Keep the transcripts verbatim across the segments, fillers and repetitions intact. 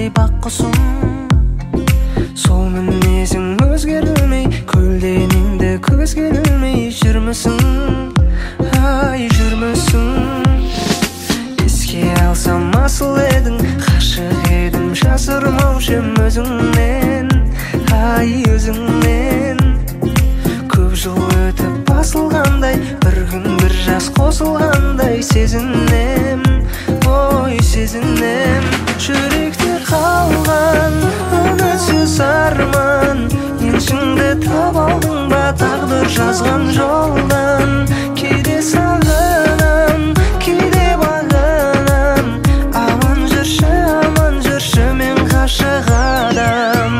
қандай бақ құсым, сол мінезің өзгерілмей, көлденеңді көзгерілмей жүрмісің, ай жүрмісің. Еске алсам асыл едің, ғашық едім, жасырмаушы ем өзіңнен, ай өзіңнен. Көп жыл өтіп басылғандай, бір күн бір жас қосылғандай сезінем, ой сезінем. Жүректе қалған үмітсіз арман, еншіңді таба алдың ба тағдыр жазған жолдан. Кейде сағынам, кейде бағынам, аман жүрші, аман жүрші мен ғашық адам.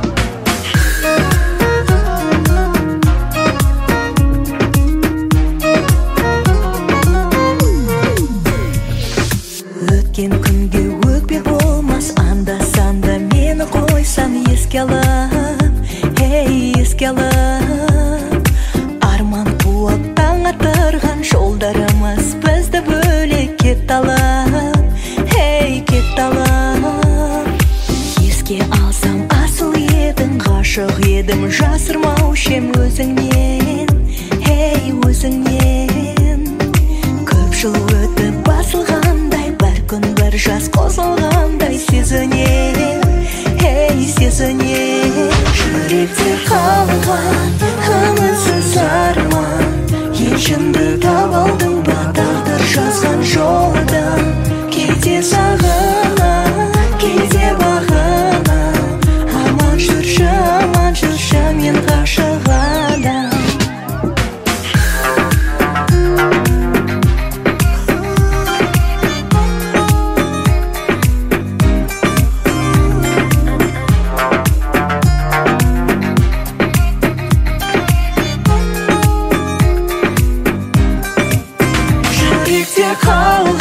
Өткен күнге өкпе болмас, анда-санда мені қойсаң еске алып, ей еске алып. Арман қуып таң атырған жолдарымыз бізді бөлек кет алып, ей кет алып. Еске алсам асыл едің, ғашық едім, жасырмаушы ем өзіңнен, ей өзіңнен. Көп жыл өтіп басылғандай, бір күн бір жас қосылғандай сезінем, ей сезінем. Жүректе қалған үмітсіз арман, еншіңді таба алдың ба тағдыр жазған жолдан. Кейде сағынам, кейде бағынам, аман жүрші, аман жүрші мен ғашық адам. Жүректе қалған